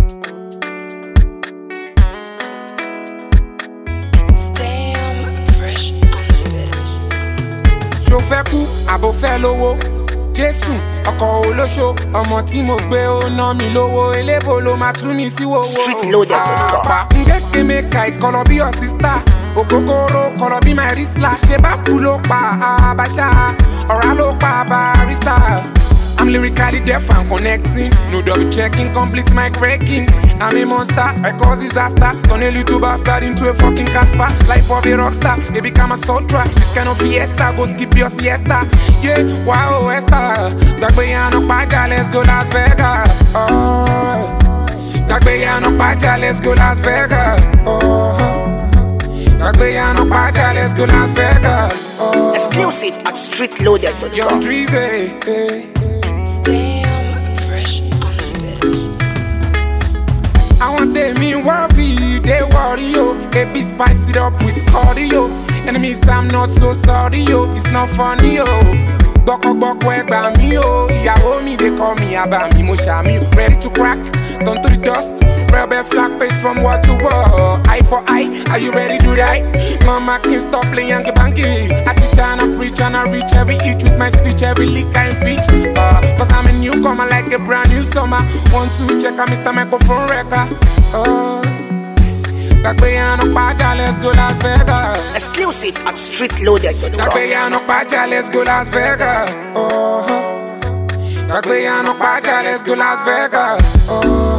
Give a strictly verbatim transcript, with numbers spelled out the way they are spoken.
Ṣo fẹ́ kú àbò fẹ́ lówó Jésù ọkọ̀ olóṣó ọmọ tí mo gbé ó ná mi lówó elébo ló máa tú mi sí wòwò. street loaded dot com. àpá ngéke mẹ́ka ìkọlọ bí your sister ògógóró kọlọ bí my wristler ṣe bá kú ló pa àbáṣá ọ̀rá ló pa barista. I'm lyrically deaf and connecting. No double checking, complete mic breaking. I'm a monster, I cause disaster. Turn a little bastard into a fucking Casper. Life of a rockstar, they become a sotra. This kind of fiesta, go skip your siesta. Yeah, wow, Esther. Gbàgbéyànú pàjá, let's go Las Vegas. Oh, Gbàgbéyànú pàjá, let's go Las Vegas. Oh, Gbàgbéyànú pàjá, let's go Las Vegas. Oh, Exclusive at street loaded dot Young com. Dreezy, eh. I want them in worry, they worry yo. A bit spice it up with cardio. Enemies, I'm not so sorry yo. It's not funny yo. Boko boko egba mi yo. Ìyàwó mi they call me aba mi mo ṣá mi. Ready to crack, turn to the dust. Rebel flag face from wall to wall. Eye for eye, are you ready to die? Mama can't stop playing yanky banky. I teach and I preach and I reach every itch with my speech, every lick I impeach. Uh, Cause I'm a newcomer like a brand new summer. One, two, check out Mister Microphone Wrecker. Uh, Gbàgbéyànú pàjá, let's go Las Vegas. Exclusive at street loaded dot com. Gbàgbéyànú pàjá, let's go Las Vegas. Oh, Gbàgbéyànú pàjá, let's go Las Vegas. Oh.